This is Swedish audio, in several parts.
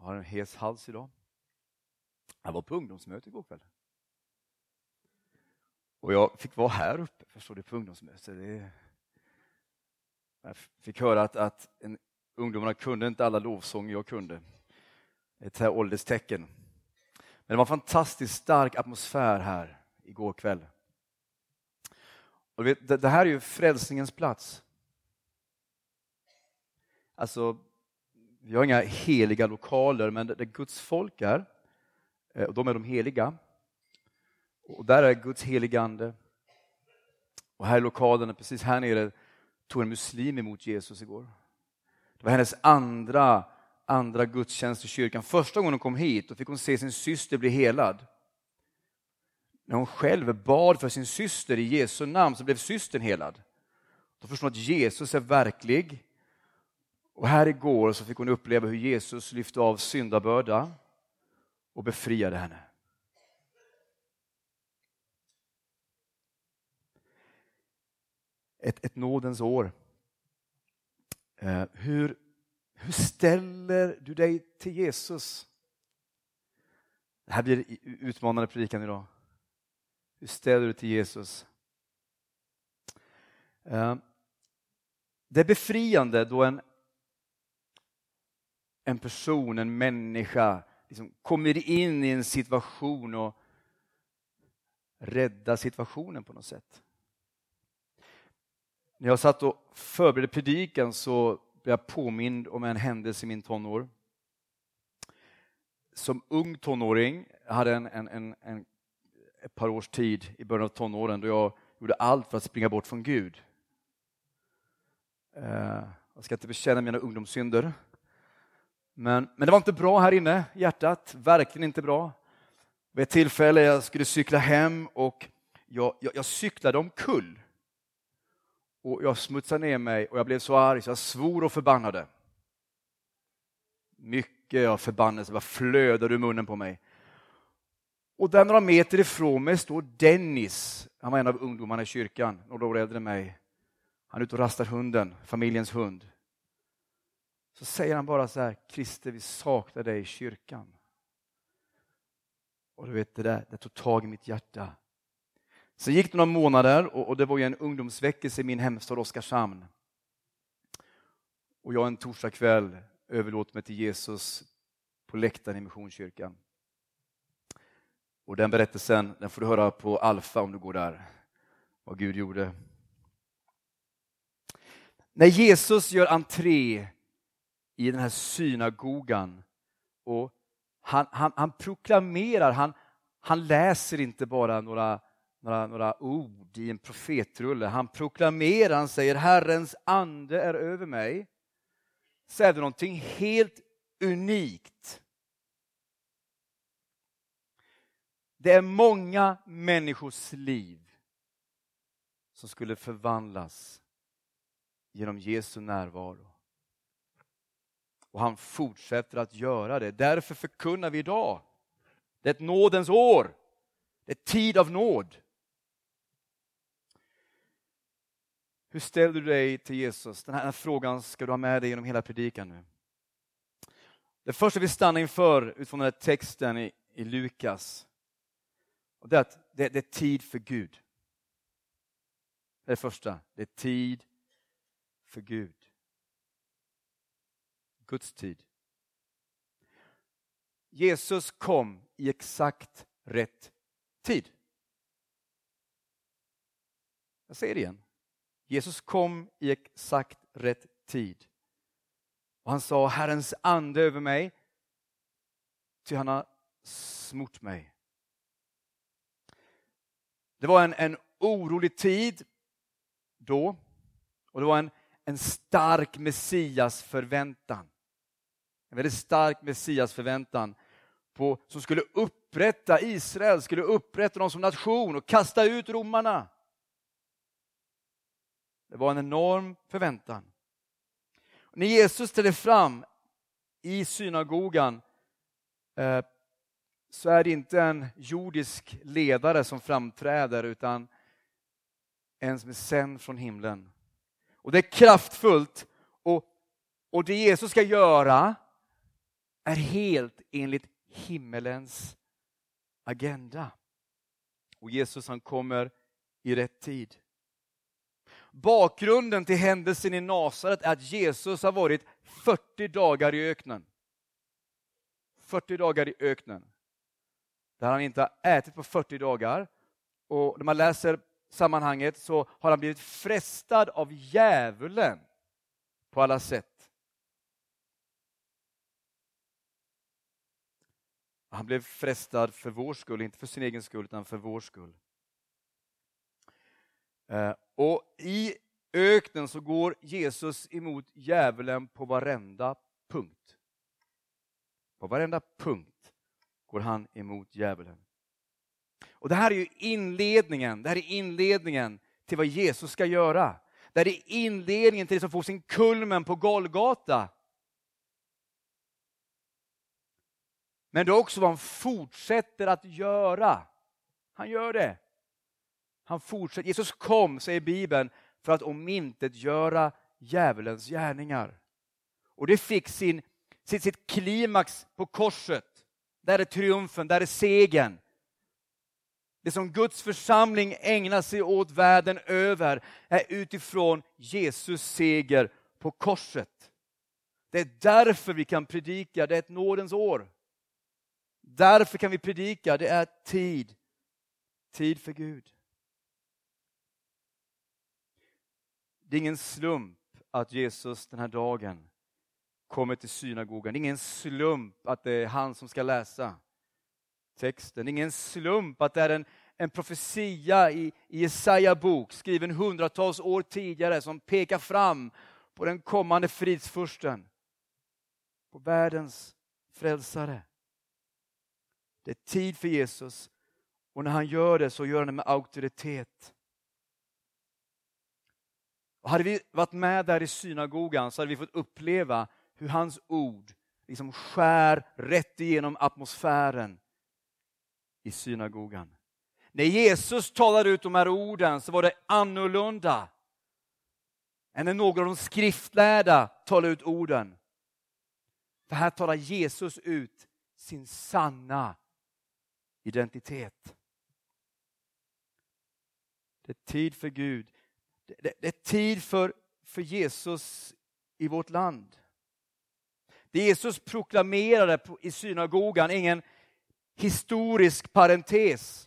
Jag har en hes hals idag. Jag var på ungdomsmöte igår kväll. Och jag fick vara här uppe, förstår du, på ungdomsmöte. Jag fick höra att ungdomarna kunde inte alla lovsånger jag kunde. Ett här ålderstecken. Men det var en fantastiskt stark atmosfär här igår kväll. Och det här är ju frälsningens plats. Alltså, vi har inga heliga lokaler, men där Guds folk är, och de är de heliga. Och där är Guds heligande. Och här i lokalen, precis här nere, tog en muslim emot Jesus igår. Det var hennes andra gudstjänst i kyrkan. Första gången hon kom hit och fick hon se sin syster bli helad. När hon själv bad för sin syster i Jesu namn så blev systern helad. Då förstår hon att Jesus är verklig. Och här igår så fick hon uppleva hur Jesus lyfte av syndabörda och befriade henne. Ett nådens år. Hur ställer du dig till Jesus? Det här blir utmanande predikan idag. Hur ställer du dig till Jesus? Det är befriande då en person, en människa liksom kommer in i en situation och räddar situationen på något sätt. När jag satt och förberedde predikan så blev jag påmind om en händelse i min tonår. Som ung tonåring hade ett par års tid i början av tonåren då jag gjorde allt för att springa bort från Gud. Jag ska inte bekänna mina ungdomssynder. Men det var inte bra här inne i hjärtat. Verkligen inte bra. Vid ett tillfälle jag skulle cykla hem och jag cyklade omkull. Och jag smutsade ner mig och jag blev så arg så jag svor och förbannade. Mycket av förbannelse bara flödade ur munnen på mig. Och där några meter ifrån mig står Dennis. Han var en av ungdomarna i kyrkan, några år äldre än mig. Han är ute och rastar hunden, familjens hund. Så säger han bara så här: Christer, vi saknar dig i kyrkan. Och du vet, det tog tag i mitt hjärta. Så gick det några månader och det var ju en ungdomsväckelse i min hemstad Oskarshamn. Och jag en torsdagkväll överlåt mig till Jesus på läktaren i Missionskyrkan. Och den berättelsen, den får du höra på Alfa om du går där. Vad Gud gjorde. När Jesus gör entré i den här synagogan och han proklamerar, han läser inte bara några ord i en profetrulle. Han proklamerar, han säger Herrens ande är över mig. Så är det någonting helt unikt. Det är många människors liv som skulle förvandlas genom Jesu närvaro. Och han fortsätter att göra det. Därför förkunnar vi idag. Det är ett nådens år. Det är tid av nåd. Hur ställer du dig till Jesus? Den här frågan ska du ha med dig genom hela predikan nu. Det första vi stannar inför utifrån den här texten i Lukas. Och det är att det är tid för Gud. Det är det första. Det är tid för Gud. Guds tid. Jesus kom i exakt rätt tid. Jag säger det igen. Jesus kom i exakt rätt tid. Och han sa, Herrens ande över mig, ty han har smort mig. Det var en orolig tid då. Och det var en stark Messias förväntan. En väldigt stark Messias förväntan som skulle upprätta Israel, skulle upprätta dem som nation och kasta ut romarna. Det var en enorm förväntan. Och när Jesus ställer fram i synagogan så är det inte en jordisk ledare som framträder utan en som är sänd från himlen. Och det är kraftfullt och det Jesus ska göra är helt enligt himmelens agenda. Och Jesus han kommer i rätt tid. Bakgrunden till händelsen i Nasaret är att Jesus har varit 40 dagar i öknen. 40 dagar i öknen. Där han inte har ätit på 40 dagar. Och när man läser sammanhanget så har han blivit frestad av djävulen på alla sätt. Han blev frestad för vår skull, inte för sin egen skull utan för vår skull. Och i öknen så går Jesus emot djävulen på varenda punkt. På varenda punkt går han emot djävulen. Och det här är ju inledningen. Det här är inledningen till vad Jesus ska göra. Det här är inledningen till det som får sin kulmen på Golgata. Men det är också vad han fortsätter att göra. Han gör det. Han fortsätter. Jesus kom, säger Bibeln, för att omintetgöra djävulens gärningar. Och det fick sitt klimax på korset. Där är triumfen, där är segern. Det som Guds församling ägnar sig åt världen över är utifrån Jesus seger på korset. Det är därför vi kan predika, det är ett nådens år. Därför kan vi predika, det är tid för Gud. Det är ingen slump att Jesus den här dagen kommer till synagogan. Det är ingen slump att det är han som ska läsa texten. Det är ingen slump att det är en profetia i Jesaja bok skriven hundratals år tidigare som pekar fram på den kommande fridsfursten. På världens frälsare. Det är tid för Jesus och när han gör det så gör han det med auktoritet. Och hade vi varit med där i synagogan så hade vi fått uppleva hur hans ord liksom skär rätt igenom atmosfären i synagogan. När Jesus talade ut de här orden så var det annorlunda än när några av de skriftlärda talade ut orden. För här talar Jesus ut sin sanna identitet. Det är tid för Gud. Det är tid för Jesus i vårt land. Det Jesus proklamerade i synagogan är ingen historisk parentes.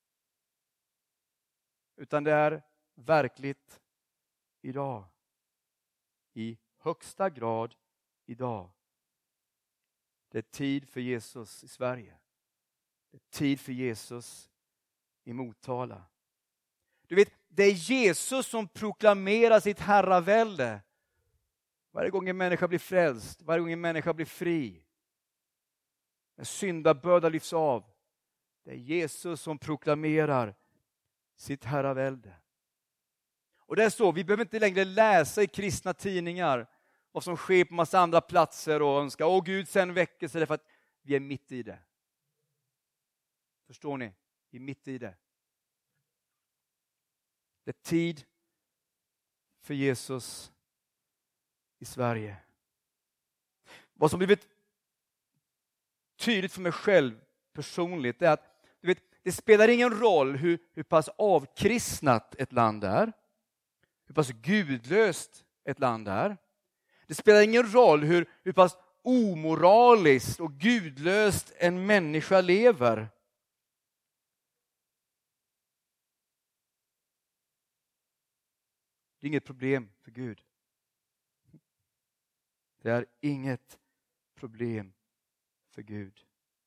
Utan det är verkligt idag. I högsta grad idag. Det är tid för Jesus i Sverige. Det är tid för Jesus i Motala. Du vet, det är Jesus som proklamerar sitt herravälde. Varje gång en människa blir frälst, varje gång en människa blir fri. När syndabördar lyfts av. Det är Jesus som proklamerar sitt herravälde. Och det är så, vi behöver inte längre läsa i kristna tidningar vad som sker på massa andra platser och önska, Gud sen väckelse, därför att vi är mitt i det. Förstår ni? Vi är mitt i det. Det är tid för Jesus i Sverige. Vad som blivit tydligt för mig själv personligt är att du vet, det spelar ingen roll hur pass avkristnat ett land är. Hur pass gudlöst ett land är. Det spelar ingen roll hur pass omoraliskt och gudlöst en människa lever. Det är inget problem för Gud. Det är inget problem för Gud.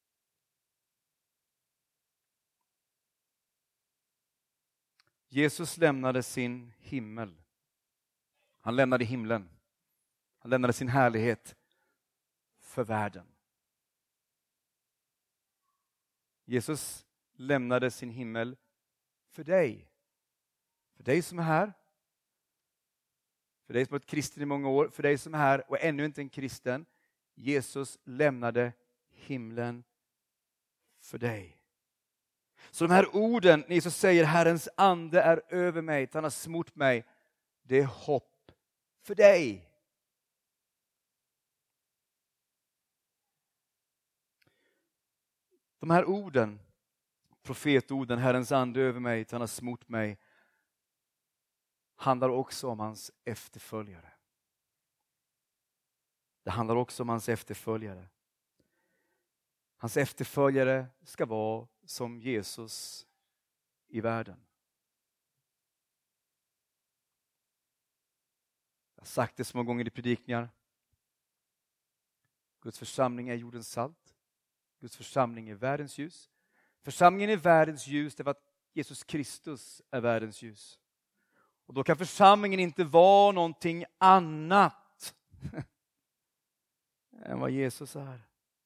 Jesus lämnade sin himmel. Han lämnade himlen. Han lämnade sin härlighet för världen. Jesus lämnade sin himmel för dig. För dig som är här. För dig som har varit kristen i många år. För dig som är här och ännu inte en kristen. Jesus lämnade himlen för dig. Så de här orden, ni som säger Herrens ande är över mig, han har smort mig. Det är hopp för dig. De här orden, profetorden, Herrens ande över mig, han har smort mig, handlar också om hans efterföljare. Det handlar också om hans efterföljare. Hans efterföljare ska vara som Jesus i världen. Jag har sagt det så många gånger i predikningar. Guds församling är jordens salt. Guds församling är världens ljus. Församlingen är världens ljus därför att Jesus Kristus är världens ljus. Och då kan församlingen inte vara någonting annat än vad Jesus är.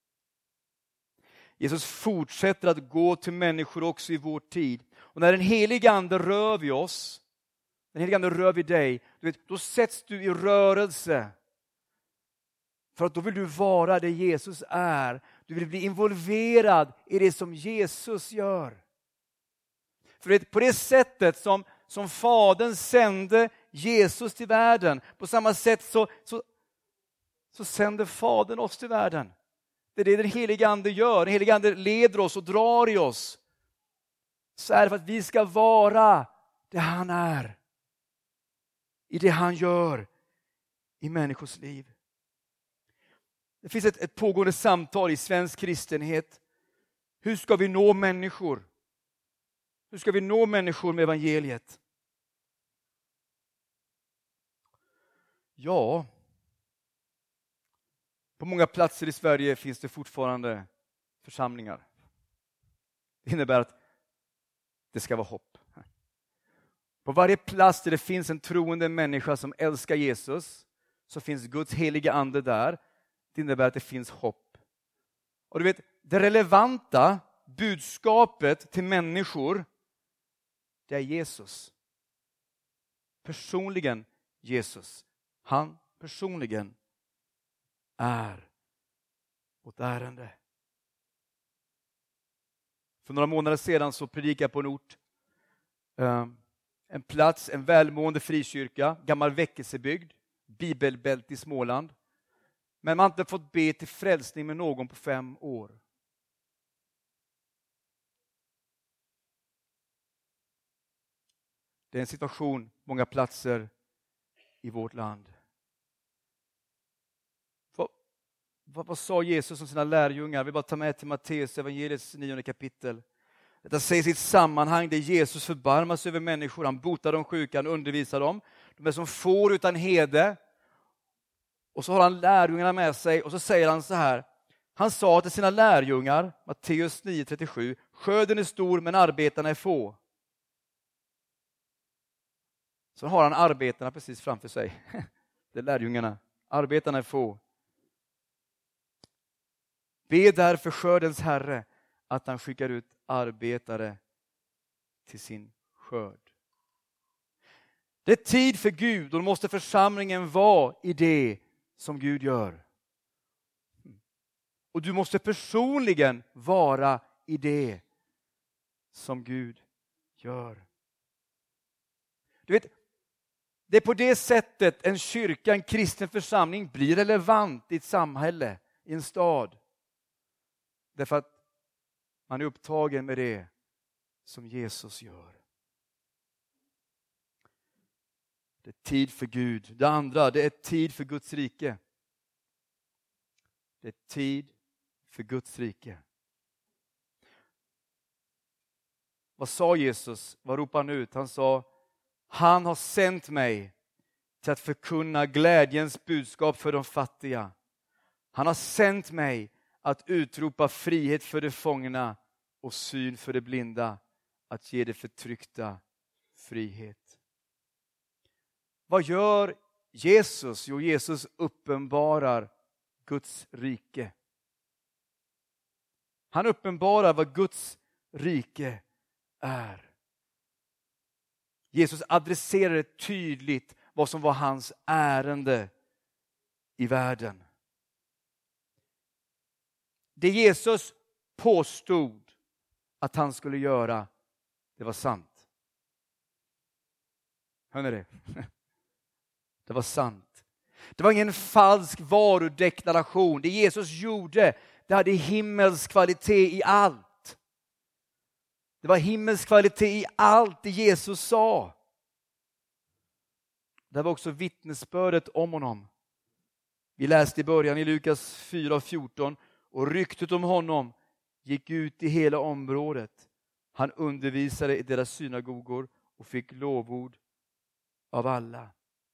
Jesus fortsätter att gå till människor också i vår tid. Och när den helige ande rör vid oss, den helige ande rör vid dig, då sätts du i rörelse. För att då vill du vara det Jesus är. Du vill bli involverad i det som Jesus gör. För på det sättet som Fadern sände Jesus till världen, på samma sätt så sänder Fadern oss till världen. Det är det den helige ande gör. Den helige ande leder oss och drar i oss. Så är det för att vi ska vara det han är. I det han gör i människors liv. Det finns ett pågående samtal i svensk kristenhet. Hur ska vi nå människor? Hur ska vi nå människor med evangeliet? Ja, på många platser i Sverige finns det fortfarande församlingar. Det innebär att det ska vara hopp. På varje plats där det finns en troende människa som älskar Jesus, så finns Guds heliga ande där. Det innebär att det finns hopp. Och du vet, det relevanta budskapet till människor, det är Jesus. Personligen Jesus. Han personligen är vårt ärende. För några månader sedan så predikade jag på en ort. En plats, en välmående frikyrka, gammal väckelsebygd, bibelbält i Småland. Men man har inte fått be till frälsning med någon på 5 år. Det är en situation på många platser i vårt land. Vad sa Jesus om sina lärjungar? Vi bara tar med till Matteus evangeliets 9 kapitel. Detta sägs i ett sammanhang där Jesus förbarmar sig över människor. Han botar de sjuka, han undervisar dem. De är som får utan herde. Och så har han lärjungarna med sig och så säger han så här. Han sa till sina lärjungar, Matteus 9:37, skörden är stor men arbetarna är få. Så har han arbetarna precis framför sig. Det är lärjungarna. Arbetarna är få. Be därför skördens Herre att han skickar ut arbetare till sin skörd. Det är tid för Gud och då måste församlingen vara i det som Gud gör. Och du måste personligen vara i det som Gud gör. Du vet, det är på det sättet en kyrka, en kristen församling blir relevant i ett samhälle, i en stad. Därför att man är upptagen med det som Jesus gör. Det är tid för Gud. Det andra, det är tid för Guds rike. Det är tid för Guds rike. Vad sa Jesus? Vad ropade han ut? Han sa, han har sänt mig till att förkunna glädjens budskap för de fattiga. Han har sänt mig att utropa frihet för de fångna och syn för de blinda. Att ge de förtryckta frihet. Vad gör Jesus? Jo, Jesus uppenbarar Guds rike. Han uppenbarar vad Guds rike är. Jesus adresserade tydligt vad som var hans ärende i världen. Det Jesus påstod att han skulle göra, det var sant. Hör ni det? Det var sant. Det var ingen falsk varudeklaration. Det Jesus gjorde, det hade himmelsk kvalitet i allt. Det var himmelsk kvalitet i allt det Jesus sa. Det var också vittnesbördet om honom. Vi läste i början i Lukas 4:14. Och ryktet om honom gick ut i hela området. Han undervisade i deras synagogor och fick lovord av alla.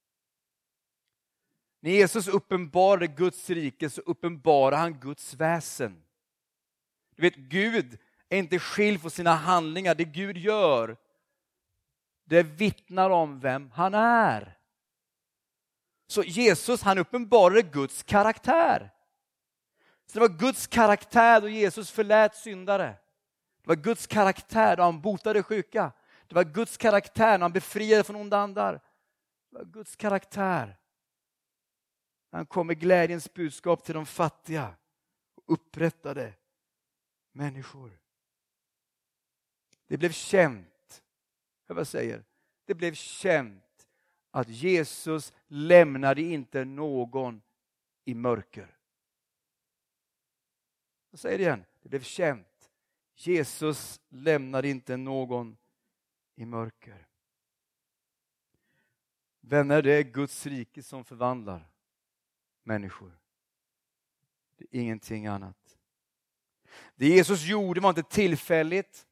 När Jesus uppenbarade Guds rike så uppenbarade han Guds väsen. Du vet, Gud är inte skild från sina handlingar. Det Gud gör, det vittnar om vem han är. Så Jesus, han uppenbarade Guds karaktär. Så det var Guds karaktär då Jesus förlät syndare. Det var Guds karaktär då han botade sjuka. Det var Guds karaktär när han befriade från onda andar. Det var Guds karaktär när han kom med glädjens budskap till de fattiga och upprättade människor. Det blev känt, jag säger, det blev känt att Jesus lämnade inte någon i mörker. Jag säger det igen, det blev känt. Jesus lämnade inte någon i mörker. Vänner, det är Guds rike som förvandlar människor. Det är ingenting annat. Det Jesus gjorde var inte tillfälligt.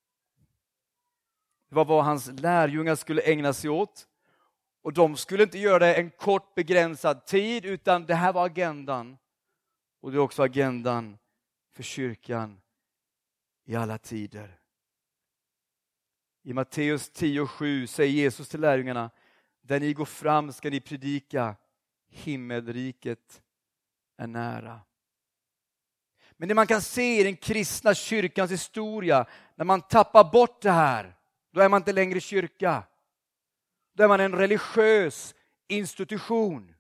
Det var vad hans lärjungar skulle ägna sig åt. Och de skulle inte göra det en kort begränsad tid, utan det här var agendan. Och det är också agendan för kyrkan i alla tider. I Matteus 10:7 säger Jesus till lärjungarna: där ni går fram ska ni predika, himmelriket är nära. Men det man kan se i den kristna kyrkans historia, när man tappar bort det här, då är man inte längre kyrka. Då är man en religiös institution.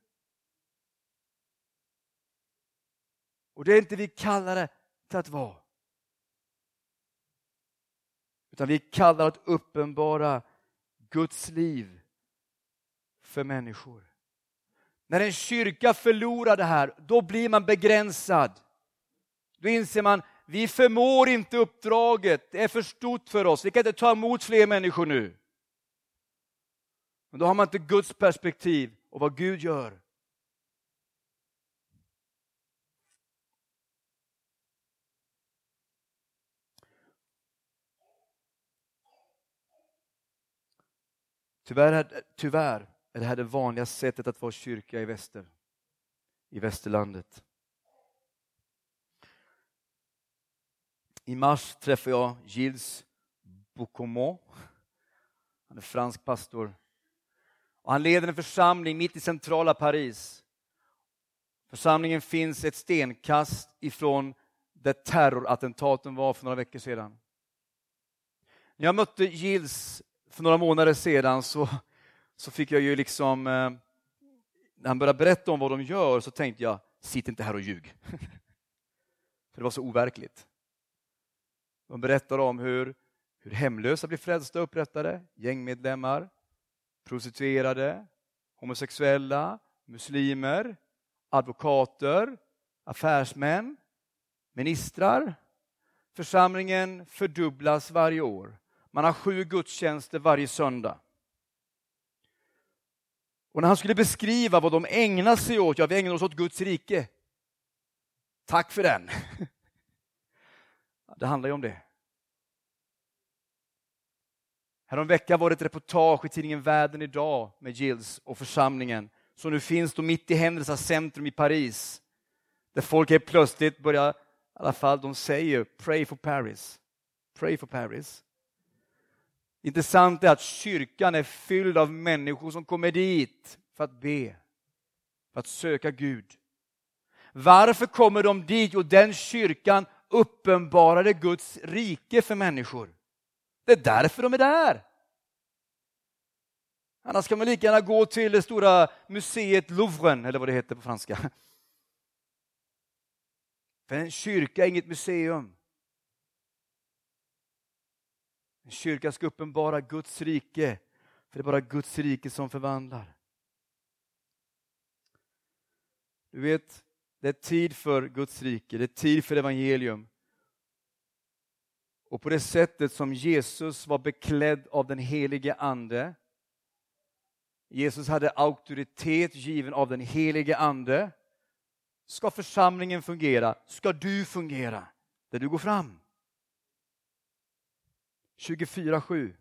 Och det är inte vi kallar det till att vara. Utan vi kallar att uppenbara Guds liv för människor. När en kyrka förlorar det här, då blir man begränsad. Då inser man, vi förmår inte uppdraget. Det är för stort för oss. Vi kan inte ta emot fler människor nu. Men då har man inte Guds perspektiv och vad Gud gör. Tyvärr är det här det vanliga sättet att vara kyrka i västerlandet. I mars träffade jag Gilles Boucomont. Han är fransk pastor. Och han leder en församling mitt i centrala Paris. Församlingen finns ett stenkast ifrån där terrorattentaten var för några veckor sedan. När jag mötte Gilles för några månader sedan så fick jag ju liksom, när han började berätta om vad de gör, så tänkte jag, sitt inte här och ljug. För det var så overkligt. De berättar om hur hemlösa blir frälsta och upprättade, gängmedlemmar, prostituerade, homosexuella, muslimer, advokater, affärsmän, ministrar. Församlingen fördubblas varje år. Man har 7 gudstjänster varje söndag. Och när han skulle beskriva vad de ägnar sig åt, vi ägnar oss åt Guds rike. Tack för den. Det handlar ju om det. Häromveckan var det ett reportage i tidningen Världen idag med Gilles och församlingen. Så nu finns de mitt i Händelsernas centrum i Paris. Där folk helt plötsligt börjar, i alla fall de säger, pray for Paris. Pray for Paris. Intressant är att kyrkan är fylld av människor som kommer dit för att be. För att söka Gud. Varför kommer de dit? Och den kyrkan uppenbarade Guds rike för människor. Det är därför de är där. Annars kan man lika gärna gå till det stora museet Louvren, eller vad det heter på franska. För en kyrka är inget museum. En kyrka ska uppenbara Guds rike. För det är bara Guds rike som förvandlar. Du vet, det är tid för Guds rike. Det är tid för evangelium. Och på det sättet som Jesus var beklädd av den helige ande, Jesus hade auktoritet given av den helige ande, ska församlingen fungera, ska du fungera där du går fram. 24/7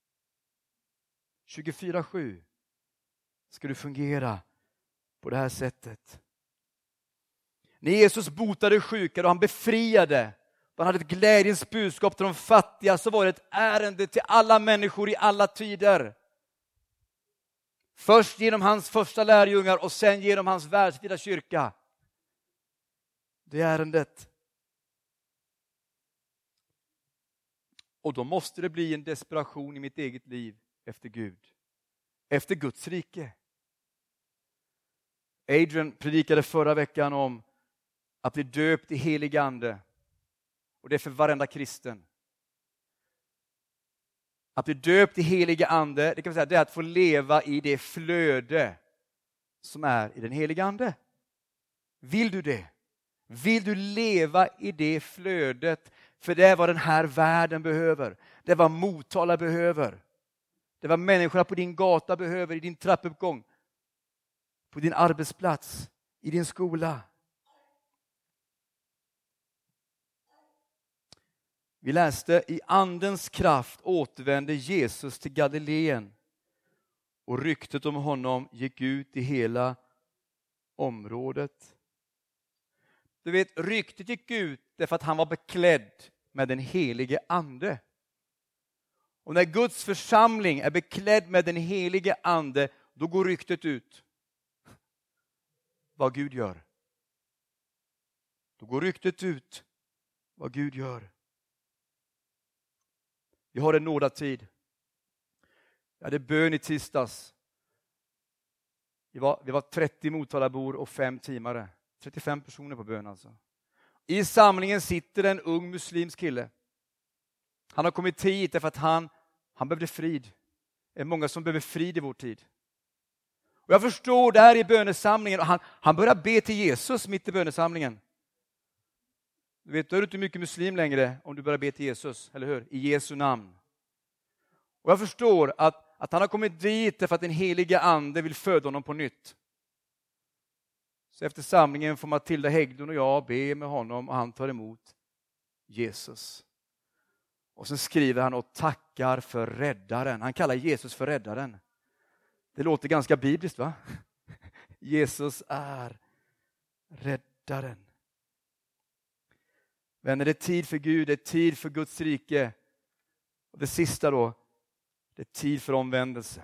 ska du fungera på det här sättet. När Jesus botade sjuka och han befriade, han hade ett glädjens budskap till de fattiga, så var det ett ärende till alla människor i alla tider. Först genom hans första lärjungar och sen genom hans världsvida kyrka. Det är ärendet. Och då måste det bli en desperation i mitt eget liv efter Gud. Efter Guds rike. Adrian predikade förra veckan om att bli döpt i helig ande. Och det är för varenda kristen. Att bli döpt i heliga ande, det kan vi säga, det är att få leva i det flöde som är i den heliga ande. Vill du det? Vill du leva i det flödet? För det är vad den här världen behöver. Det är vad Motala behöver. Det är vad människorna på din gata behöver, i din trappuppgång, på din arbetsplats, i din skola. Vi läste i andens kraft återvände Jesus till Galileen och ryktet om honom gick ut i hela området. Du vet, ryktet gick ut därför att han var beklädd med den helige ande. Och när Guds församling är beklädd med den helige ande, då går ryktet ut. Vad Gud gör. Då går ryktet ut vad Gud gör. Vi har en nådatid. Jag hade bön i tisdags. Vi var 30 Motalabor och 5 teamare. 35 personer på bön alltså. I samlingen sitter en ung muslimsk kille. Han har kommit hit därför att han behövde frid. Det är många som behöver frid i vår tid. Och jag förstår där i bönesamlingen. Och han börjar be till Jesus mitt i bönesamlingen. Du vet, då är du inte mycket muslim längre om du börjar be till Jesus, eller hur? I Jesu namn. Och jag förstår att han har kommit dit därför att den heliga ande vill föda honom på nytt. Så efter samlingen får Matilda Hägglund och jag be med honom och han tar emot Jesus. Och sen skriver han och tackar för räddaren. Han kallar Jesus för räddaren. Det låter ganska bibliskt, va? Jesus är räddaren. Vänner, det är tid för Gud, det är tid för Guds rike. Och det sista då, det är tid för omvändelse.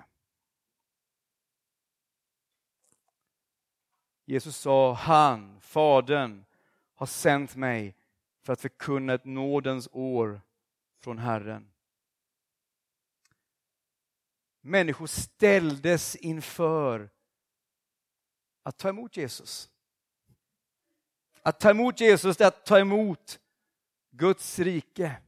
Jesus sa, Fadern, har sänt mig för att förkunna ett nådens år från Herren. Människor ställdes inför att ta emot Jesus. Att ta emot Jesus är att ta emot Guds rike.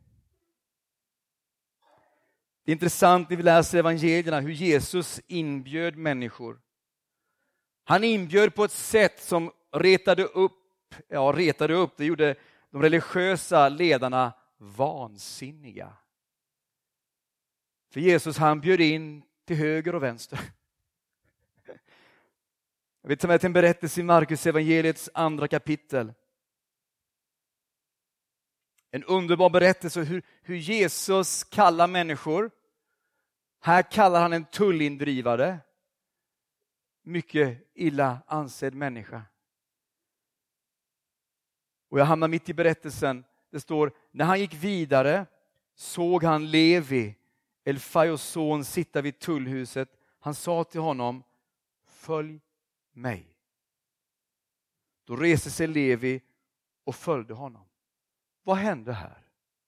Det är intressant när vi läser evangelierna hur Jesus inbjöd människor. Han inbjöd på ett sätt som retade upp, det gjorde de religiösa ledarna vansinniga. För Jesus, han bjöd in till höger och vänster. Jag vill ta med till en berättelse i Markus evangeliets 2 kapitel. En underbar berättelse hur Jesus kallar människor. Här kallar han en tullindrivare. Mycket illa ansedd människa. Och jag hamnar mitt i berättelsen. Det står, när han gick vidare såg han Levi, Elfaios son, sitta vid tullhuset. Han sa till honom, följ mig. Då reste sig Levi och följde honom. Vad hände här?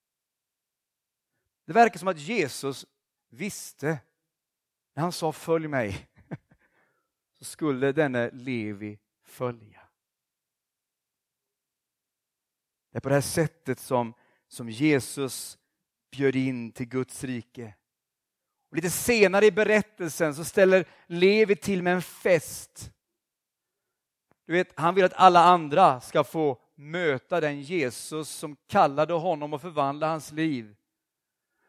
Det verkar som att Jesus visste, när han sa följ mig, så skulle denne Levi följa. Det är på det här sättet som Jesus bjöd in till Guds rike. Och lite senare i berättelsen så ställer Levi till med en fest. Du vet, han vill att alla andra ska få möta den Jesus som kallade honom och förvandlade hans liv.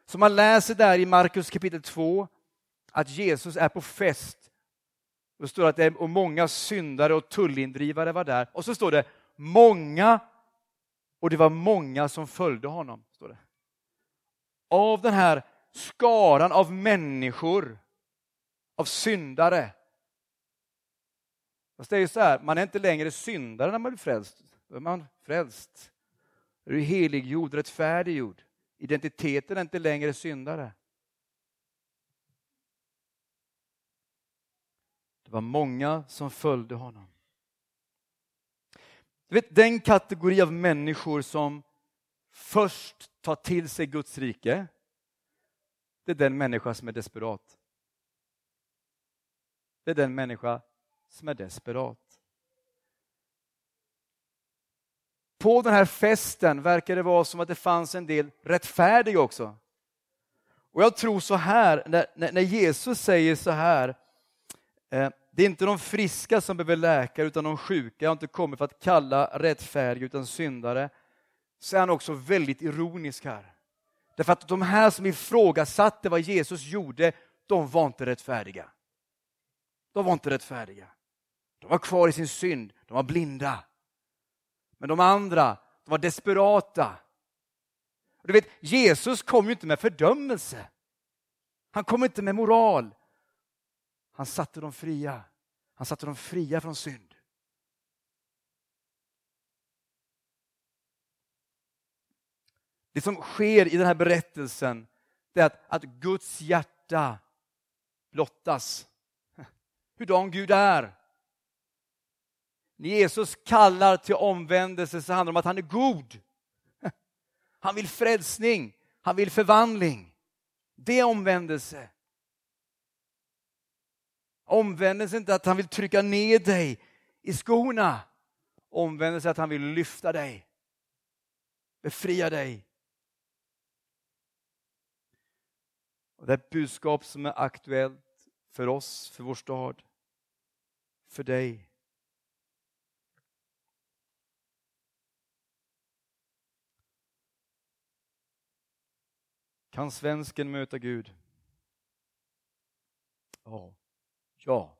Så man läser där i Markus kapitel 2 att Jesus är på fest. Då står det att det är, och många syndare och tullindrivare var där. Och så står det många, och det var många som följde honom. Står det. Av den här skaran av människor, av syndare. Fast det är ju så här, man är inte längre syndare när man blir frälst. Då är man frälst. Då är du heliggjord, rättfärdiggjord. Identiteten är inte längre syndare. Det var många som följde honom. Du vet, den kategori av människor som först tar till sig Guds rike, det är den människa som är desperat. Det är den människa som är desperat. På den här festen verkar det vara som att det fanns en del rättfärdiga också. Och jag tror så här, när Jesus säger så här, det är inte de friska som behöver läkare utan de sjuka. Jag har inte kommit för att kalla rättfärdiga utan syndare. Så är han också väldigt ironisk här. Därför att de här som ifrågasatte vad Jesus gjorde, de var inte rättfärdiga. De var inte rättfärdiga. De var kvar i sin synd, de var blinda. Men de andra, de var desperata. Och du vet, Jesus kom ju inte med fördömelse. Han kom inte med moral. Han satte dem fria. Han satte dem fria från synd. Det som sker i den här berättelsen, det är att Guds hjärta blottas. Hurdan Gud är. När Jesus kallar till omvändelse så handlar det om att han är god. Han vill frälsning. Han vill förvandling. Det är omvändelse. Omvändelse är inte att han vill trycka ner dig i skorna. Omvändelse är att han vill lyfta dig. Befria dig. Och det är ett budskap som är aktuellt för oss, för vår stad, för dig. Kan svensken möta Gud? Ja.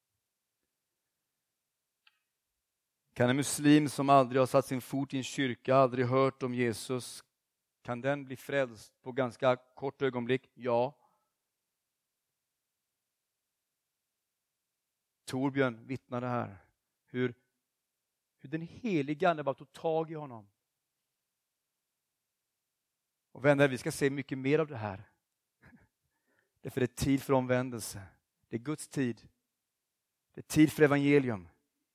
Kan en muslim som aldrig har satt sin fot i en kyrka, aldrig hört om Jesus, kan den bli frälst på ganska kort ögonblick? Ja. Torbjörn vittnade här hur den helige Ande bara tog tag i honom. Och vänner, vi ska se mycket mer av det här. Därför det är tid för omvändelse. Det är Guds tid. Det är tid för evangelium.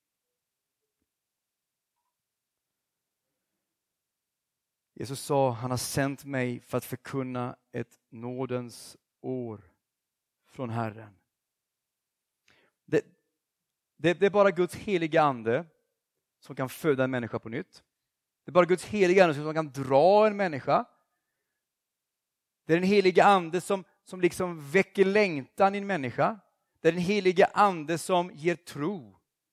Jesus sa, han har sänt mig för att förkunna ett nådens år från Herren. Det är bara Guds heliga ande som kan föda en människa på nytt. Det är bara Guds heliga ande som kan dra en människa. Det är den heliga ande som liksom väcker längtan i en människa. Det är den heliga ande som ger tro.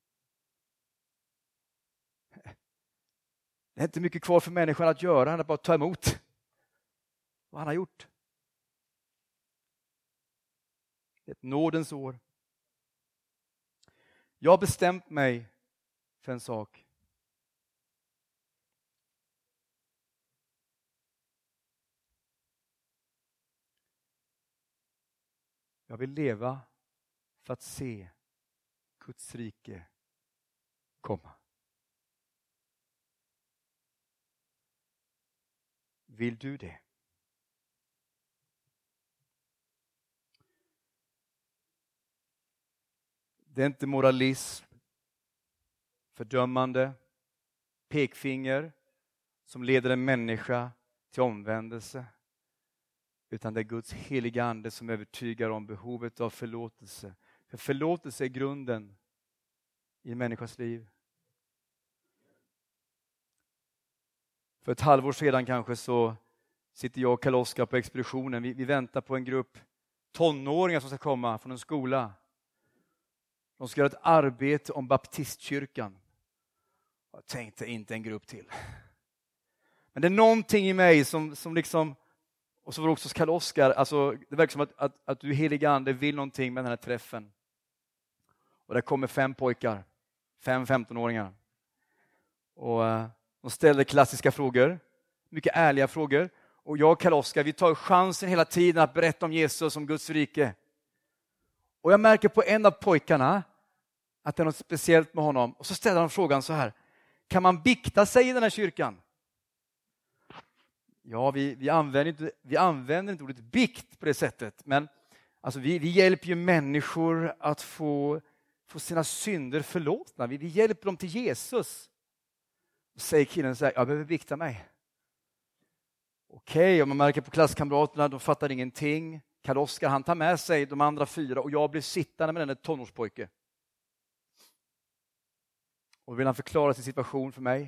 Det är inte mycket kvar för människan att göra. Han har bara ta emot vad han har gjort. Det är ett nådens år. Jag har bestämt mig för en sak. Jag vill leva för att se Guds rike komma. Vill du det? Det är inte moralism, fördömande, pekfinger som leder en människa till omvändelse. Utan det är Guds heliga ande som övertygar om behovet av förlåtelse. För förlåtelse är grunden i en människas liv. För ett halvår sedan kanske så sitter jag och Karl-Oskar på expeditionen. Vi väntar på en grupp tonåringar som ska komma från en skola. De ska göra ett arbete om baptistkyrkan. Jag tänkte inte en grupp till. Men det är någonting i mig som liksom, Och så var det också Karl-Oskar, alltså det verkar som att du heliga ande vill någonting med den här träffen. Och där kommer 5 pojkar, 5 15-åringar. Och de ställer klassiska frågor, mycket ärliga frågor. Och jag och Karl-Oskar, vi tar chansen hela tiden att berätta om Jesus, om Guds rike. Och jag märker på en av pojkarna att det är något speciellt med honom. Och så ställer han frågan så här: kan man bikta sig i den här kyrkan? Ja, vi använder inte ordet bikt på det sättet. Men alltså, vi hjälper ju människor att få sina synder förlåtna. Vi hjälper dem till Jesus. Och säger killen så här: jag behöver bikta mig. Okej, och man märker på klasskamraterna, de fattar ingenting. Karl-Oskar, han tar med sig de andra 4 och jag blir sittande med den där tonårspojke. Och då vill han förklara sin situation för mig.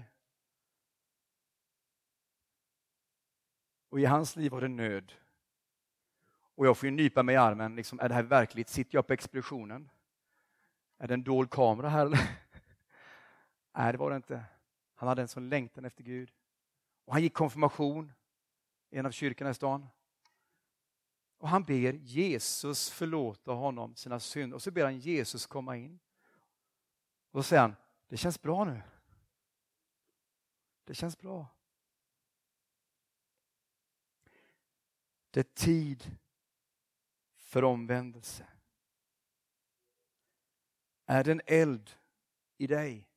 Och i hans liv var det nöd. Och jag får ju nypa mig i armen. Liksom, är det här verkligt? Sitter jag på expeditionen? Är det en dold kamera här? Nej, det var det inte. Han hade en sån längtan efter Gud. Och han gick konfirmation i en av kyrkorna i stan. Och han ber Jesus förlåta honom sina synder. Och så ber han Jesus komma in. Och då säger han: det känns bra nu. Det känns bra. Det är tid för omvändelse. Är det en eld i dig?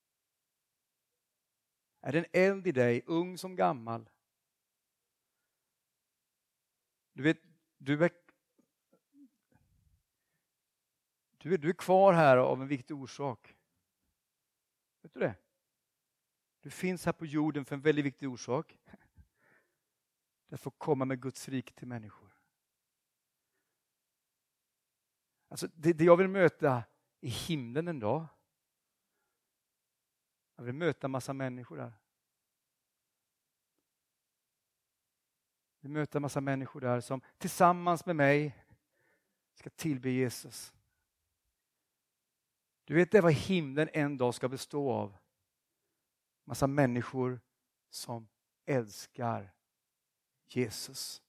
Är det en eld i dig, ung som gammal? Du vet, du är kvar här av en viktig orsak. Vet du det? Du finns här på jorden för en väldigt viktig orsak. Det får komma med Guds rike till människor. Alltså det jag vill möta i himlen en dag. Jag vill möta en massa människor där. Jag vill möta en massa människor där som tillsammans med mig ska tillbe Jesus. Du vet, det är vad himlen en dag ska bestå av. Massa människor som älskar Jesus.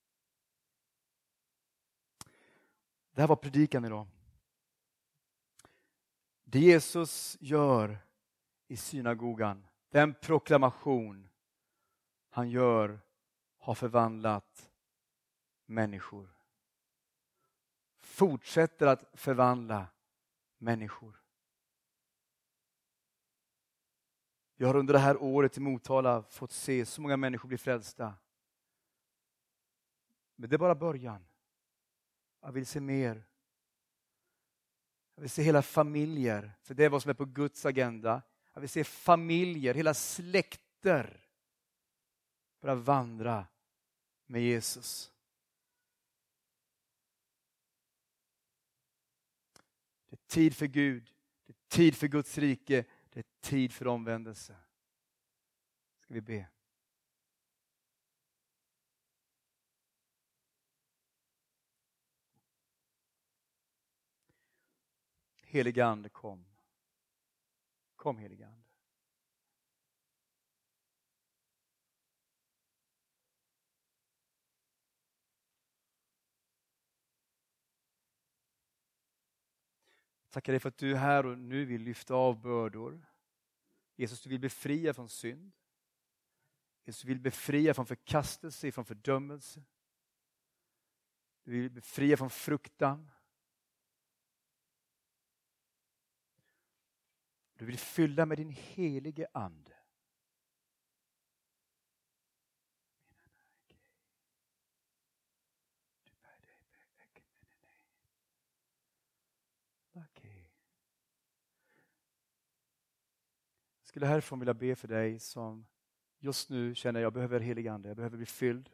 Det här var predikan idag. Det Jesus gör i synagogan, den proklamation han gör, har förvandlat människor. Fortsätter att förvandla människor. Jag har under det här året i Motala fått se så många människor bli frälsta. Men det är bara början. Jag vill se mer. Jag vill se hela familjer, för det är vad som är på Guds agenda. Jag vill se familjer, hela släkter börja vandra med Jesus. Det är tid för Gud, det är tid för Guds rike, det är tid för omvändelse. Ska vi be? Helige Ande, kom. Kom, helige Ande. Tackar dig för att du här och nu vill lyfta av bördor. Jesus, du vill befria från synd. Jesus, du vill befria från förkastelse, från fördömelse. Du vill befria från fruktan. Du vill fylla med din helige Ande. Jag skulle härifrån vilja be för dig som just nu känner jag behöver helig Ande, jag behöver bli fylld.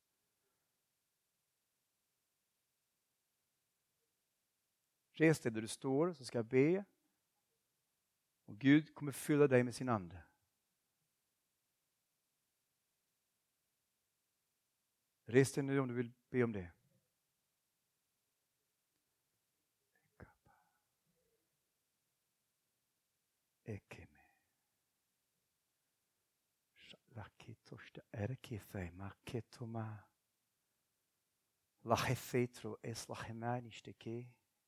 Res dig där du står så ska jag be. Och Gud kommer fylla dig med sin ande. Res dig nu om du vill be om det. Lakitoshta erkefei maketoma. Lachefetro eslachemanisteke.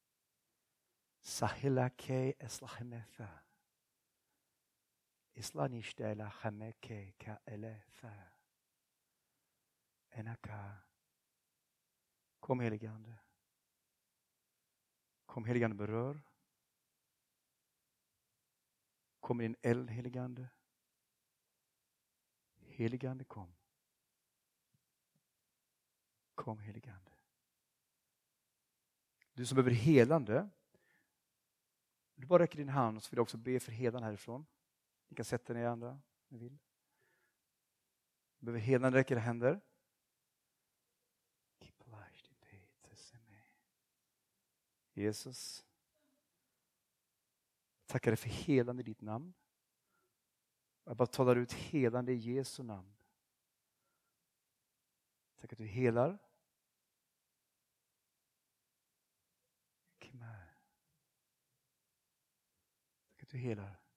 Sahilake eslachemetha. Islanishtela hameke ka elefa. Enaka. Kom helige Ande. Kom helige Ande, berör. Kom din eld, helige Ande. Helige Ande, kom. Kom helige Ande. Du som behöver helande, du bara räcker din hand så vill jag också be för helande härifrån. Ni kan sätta ner andra om ni vill. Du behöver helande, räcker händer. Jesus, tackar dig för helande i ditt namn. Jag bara talar ut helande i Jesu namn. Tack att du helar. Tack att du helar.